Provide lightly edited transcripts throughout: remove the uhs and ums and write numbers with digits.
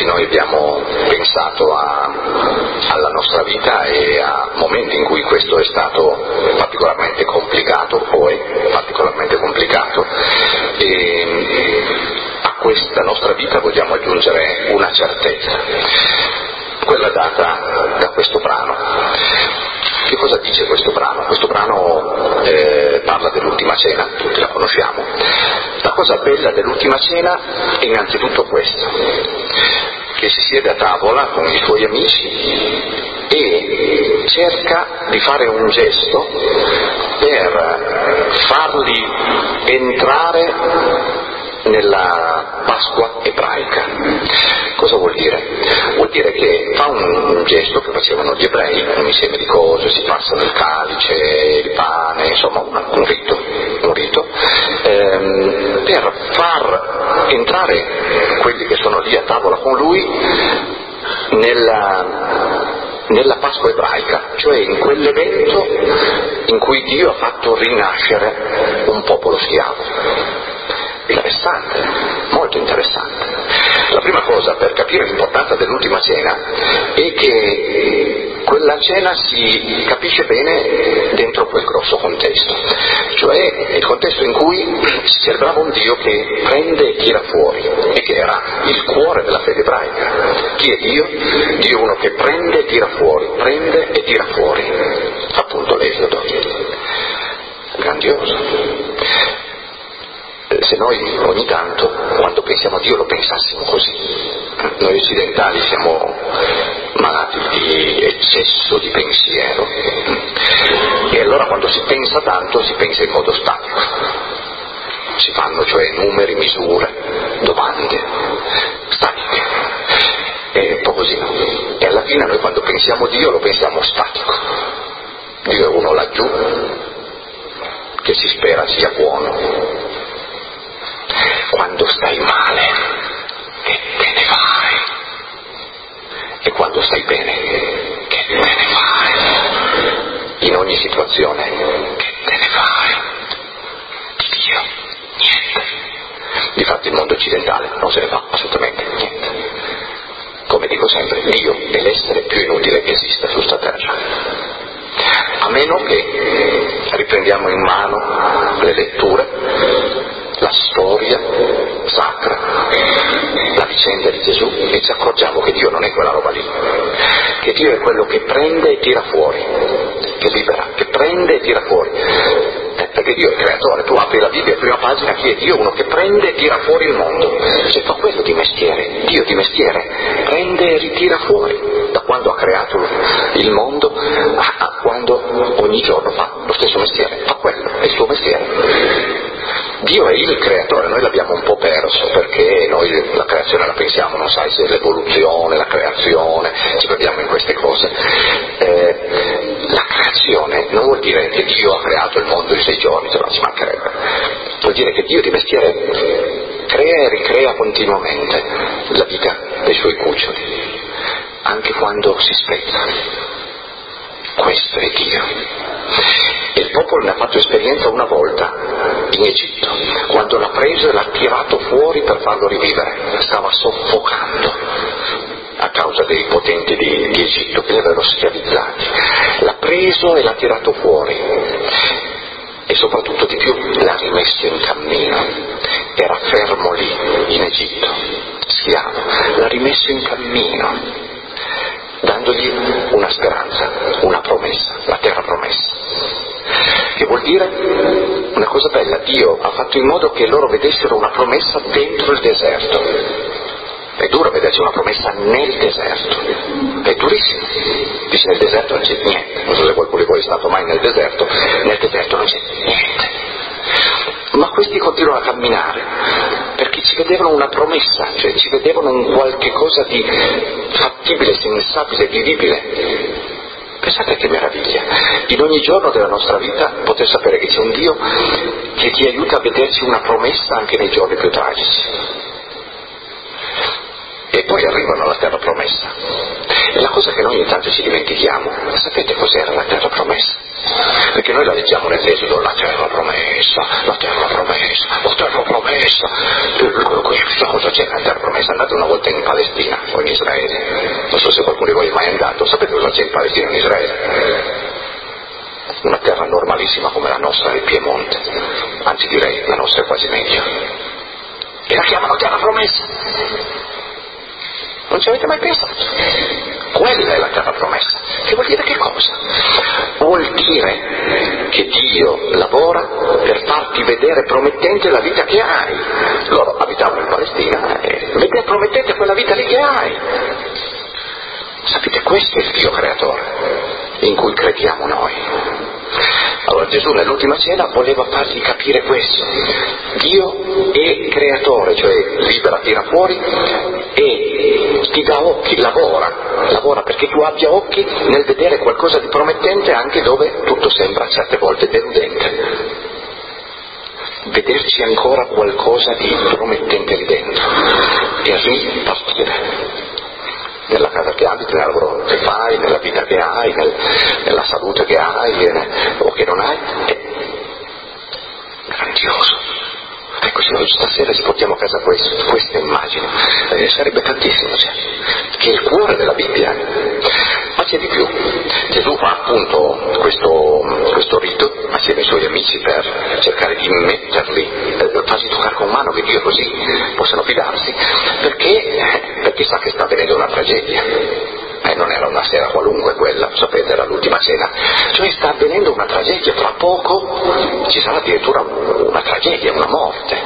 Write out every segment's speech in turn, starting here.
noi abbiamo pensato alla nostra vita e a momenti in cui questo è stato particolarmente complicato, poi particolarmente complicato, e a questa nostra vita vogliamo aggiungere una certezza, quella data da questo brano. Che cosa dice questo brano? Questo brano parla dell'ultima cena, tutti la conosciamo. La cosa bella dell'ultima cena è innanzitutto questo, che si siede a tavola con i suoi amici e cerca di fare un gesto per farli entrare nella Pasqua ebraica. Cosa vuol dire? Vuol dire che fa un gesto che facevano gli ebrei, un insieme di cose, si passano il calice, il pane, insomma un rito, per far entrare quelli che sono lì a tavola con lui nella Pasqua ebraica, cioè in quell'evento in cui Dio ha fatto rinascere un popolo schiavo. Interessante, molto interessante. La prima cosa per capire l'importanza dell'ultima cena è che quella cena si capisce bene dentro quel grosso contesto, cioè il contesto in cui si celebrava un Dio che prende e tira fuori, e che era il cuore della fede ebraica. Chi è Dio? Dio è uno che prende e tira fuori, prende e tira fuori, appunto l'Esodo. Grandioso. Se noi ogni tanto, quando pensiamo a Dio, lo pensassimo così. Noi occidentali siamo malati di eccesso di pensiero, e allora quando si pensa tanto si pensa in modo statico, si fanno cioè numeri, misure, domande statiche, è un po' così, no? E alla fine noi quando pensiamo a Dio lo pensiamo statico. Dio è uno laggiù che si spera sia buono. Quando stai male, che te ne fai? E quando stai bene, che te ne fai? In ogni situazione, che te ne fai? Di Dio, niente. Difatti il mondo occidentale non se ne fa assolutamente niente. Come dico sempre, Dio è l'essere più inutile che esista su sta terra. A meno che riprendiamo in mano le letture, la storia sacra, la vicenda di Gesù, e ci accorgiamo che Dio non è quella roba lì, che Dio è quello che prende e tira fuori, che libera, che prende e tira fuori, perché Dio è il creatore. Tu apri la Bibbia, prima pagina, chi è Dio? Uno che prende e tira fuori il mondo, cioè fa quello di mestiere. Dio di mestiere prende e ritira fuori, da quando ha creato il mondo a quando ogni giorno fa lo stesso mestiere, fa quello, è il suo mestiere. Dio è il creatore, noi l'abbiamo un po' perso, perché noi la creazione la pensiamo, non sai, se l'evoluzione, la creazione, ci perdiamo in queste cose. La creazione non vuol dire che Dio ha creato il mondo in 6 giorni, se no ci mancherebbe. Vuol dire che Dio di mestiere crea e ricrea continuamente la vita dei suoi cuccioli, anche quando si spezza. Questo è Dio. E il popolo ne ha fatto esperienza una volta in Egitto, quando l'ha preso e l'ha tirato fuori per farlo rivivere. Stava soffocando a causa dei potenti di Egitto che li avevano schiavizzati. L'ha preso e l'ha tirato fuori, e soprattutto di più l'ha rimesso in cammino. Era fermo lì in Egitto, schiavo, l'ha rimesso in cammino, dandogli una speranza, una promessa, la terra promessa. Che vuol dire una cosa bella: Dio ha fatto in modo che loro vedessero una promessa dentro il deserto. È duro vederci una promessa nel deserto, è durissimo. Dice nel deserto non c'è niente, non so se qualcuno di voi è stato mai nel deserto non c'è niente. Ma questi continuano a camminare perché ci vedevano una promessa, cioè ci vedevano un qualche cosa di fattibile, sensabile, vivibile. Pensate che meraviglia, in ogni giorno della nostra vita poter sapere che c'è un Dio che ti aiuta a vederci una promessa anche nei giorni più tragici. E poi arrivano alla terra promessa. E la cosa che noi ogni tanto ci dimentichiamo, sapete cos'era la terra promessa? Perché noi la leggiamo nell'Esodo, la terra promessa, la terra promessa, la terra promessa. Chissà cosa c'è nella terra promessa. promessa. Andate una volta in Palestina o in Israele, non so se qualcuno di voi è mai andato, sapete cosa c'è in Palestina o in Israele? Una terra normalissima come la nostra, il Piemonte, anzi direi la nostra è quasi meglio, e la chiamano terra promessa. Non ci avete mai pensato? Quella è la terra promessa. Che vuol dire che cosa? Vuol dire che Dio lavora per farti vedere promettente la vita che hai. Loro abitavano in Palestina e vedere promettente quella vita lì che hai. Sapete, questo è il Dio creatore in cui crediamo noi. Allora Gesù nell'ultima cena voleva fargli capire questo: Dio è creatore, cioè libera, tira fuori e ti dà occhi, lavora perché tu abbia occhi nel vedere qualcosa di promettente anche dove tutto sembra certe volte deludente. Vederci ancora qualcosa di promettente lì dentro e ripartire. Nella casa che abiti, nel lavoro che fai, nella vita che hai, nella salute che hai o che non hai, è grandioso. Ecco, se noi stasera ci portiamo a casa questa immagine, sarebbe tantissimo, cioè, che è il cuore della Bibbia. Ma c'è di più. Gesù fa appunto questo rito assieme ai suoi amici per cercare di metterli, farsi toccare con mano che Dio così possano fidarsi, perché sa che sta avvenendo una tragedia. Non era una sera qualunque quella, sapete, era l'ultima cena, cioè sta avvenendo una tragedia, tra poco ci sarà addirittura una tragedia, una morte,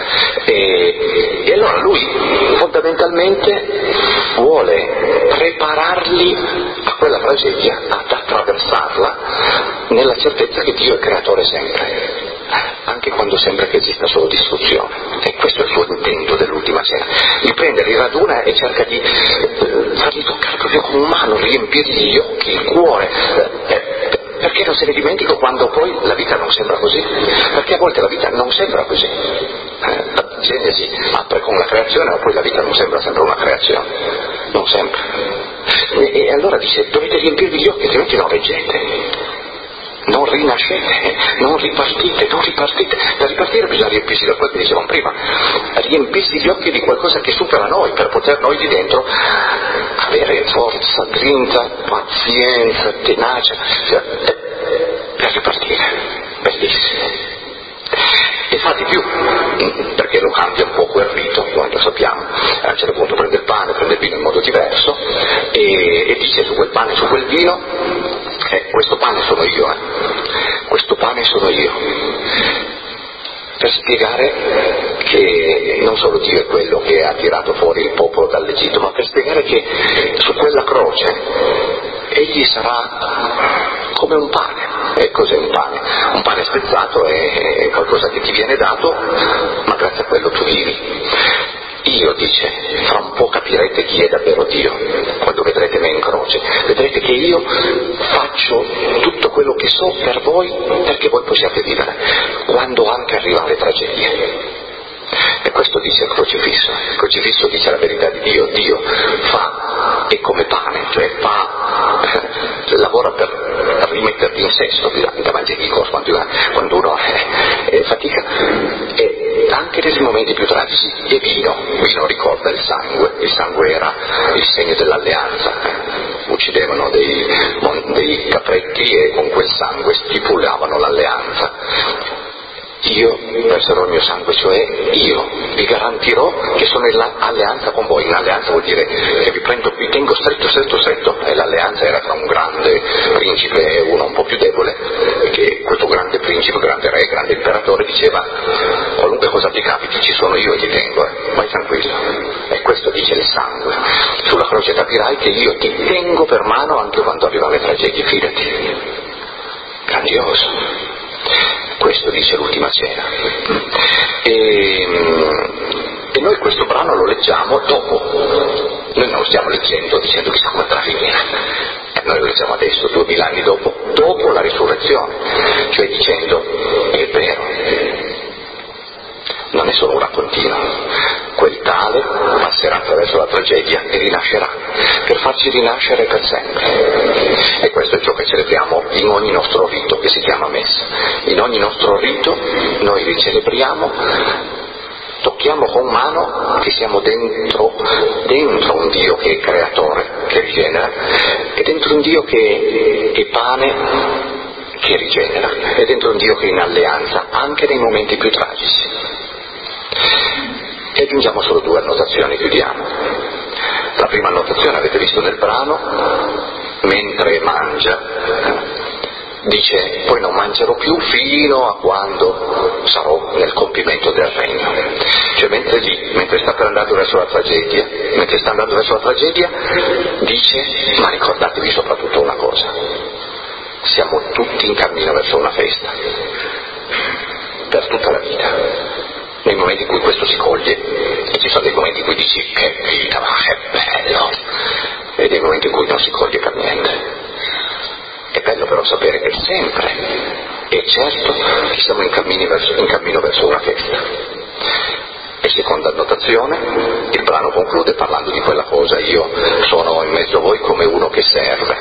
e allora lui fondamentalmente vuole prepararli a quella tragedia, ad attraversarla nella certezza che Dio è creatore sempre, anche quando sembra che esista solo distruzione. E questo è il suo intento dell'ultima cena: li prende, li raduna e cerca di farli toccare proprio con mano, riempirgli gli occhi, il cuore, perché non se ne dimentico quando poi la vita non sembra così, perché a volte la vita non sembra così. La Genesi apre con la creazione, ma poi la vita non sembra sempre una creazione, non sempre, e allora dice: dovete riempirvi gli occhi, altrimenti non reggete. Non rinascete, non ripartite. Per ripartire bisogna riempirsi da quello che dicevamo prima, riempirsi gli occhi di qualcosa che supera noi, per poter noi di dentro avere forza, grinta, pazienza, tenacia, per ripartire. Bellissimo. E fa di più, perché lo cambia un po' quel rito, noi lo sappiamo. A un certo punto prende il pane, prende il vino in modo diverso e dice: su quel pane e su quel vino, questo pane sono io, questo pane sono io, per spiegare che non solo Dio è quello che ha tirato fuori il popolo dall'Egitto, ma per spiegare che su quella croce egli sarà come un pane. E cos'è un pane? Un pane spezzato è qualcosa che ti viene dato, ma grazie a quello tu vivi. Io, dice, fra un po' capirete chi è davvero Dio, quando vedrete me in croce, vedrete che io faccio tutto quello che so per voi, perché voi possiate vivere, quando anche arrivano le tragedie. E questo dice il crocifisso dice la verità di Dio. Dio fa, è come pane, cioè lavora per rimetterti in sesto davanti a chi quando uno fatica, e anche nei momenti più tragici. E vino ricorda il sangue era il segno dell'alleanza, uccidevano dei capretti e con quel sangue stipulavano l'alleanza. Io verserò il mio sangue, cioè io vi garantirò che sono in alleanza con voi. In alleanza vuol dire che vi tengo stretto, e l'alleanza era tra un grande principe e uno un po' più debole, che questo grande principe, grande re, grande imperatore diceva: qualunque cosa ti capiti ci sono io e ti tengo, vai tranquillo. E questo dice il sangue: sulla croce capirai che io ti tengo per mano anche quando arrivano le tragedie, fidati. Grandioso. Questo dice l'ultima cena. E noi questo brano lo leggiamo dopo. Noi non lo stiamo leggendo dicendo chissà come andrà a finire. Noi lo leggiamo adesso, 2000 anni dopo la risurrezione, cioè dicendo: è vero, non è solo un raccontino, quel tale passerà attraverso la tragedia e rinascerà, per farci rinascere per sempre. E questo è ciò che celebriamo in ogni nostro rito, che si chiama messa. In ogni nostro rito noi ricelebriamo tocchiamo con mano che siamo dentro un Dio che è creatore, che rigenera, e dentro un Dio che è pane, che rigenera, e dentro un Dio che è in alleanza anche nei momenti più tragici. E aggiungiamo solo 2 annotazioni, chiudiamo. La prima annotazione avete visto nel brano, mentre mangia, dice: poi non mangerò più fino a quando sarò nel compimento del regno. Cioè mentre sta per andare verso la tragedia, dice: ma ricordatevi soprattutto una cosa, siamo tutti in cammino verso una festa, per tutta la vita. Nei momenti in cui questo si coglie, e ci sono dei momenti in cui dici che vita, ma che bello, e dei momenti in cui non si coglie per niente. È bello però sapere che sempre e certo che siamo in cammino verso una festa. E seconda annotazione, il brano conclude parlando di quella cosa: io sono in mezzo a voi come uno che serve,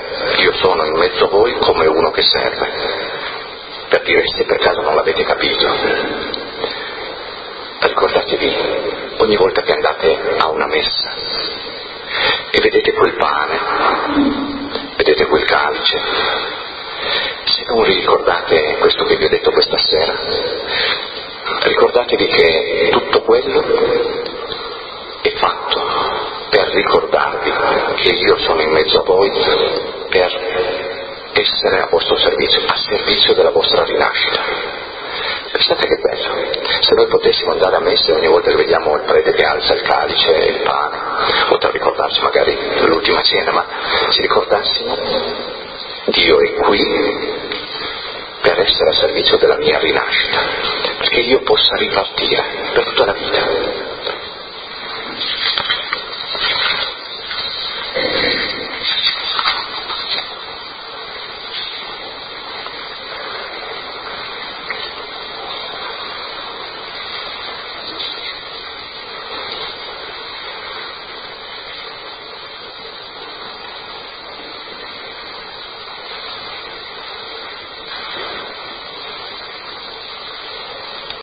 per dire, se per caso non l'avete capito. Ricordatevi, ogni volta che andate a una messa e vedete quel pane, vedete quel calice, se non vi ricordate questo che vi ho detto questa sera, ricordatevi che tutto quello è fatto per ricordarvi che io sono in mezzo a voi, per essere a vostro servizio, a servizio della vostra rinascita. Pensate che bello, se noi potessimo andare a messa e ogni volta che vediamo il prete che alza il calice e il pane, oltre a ricordarci magari l'ultima cena, ma ci ricordassimo: Dio è qui per essere a servizio della mia rinascita, perché io possa ripartire per tutta la vita.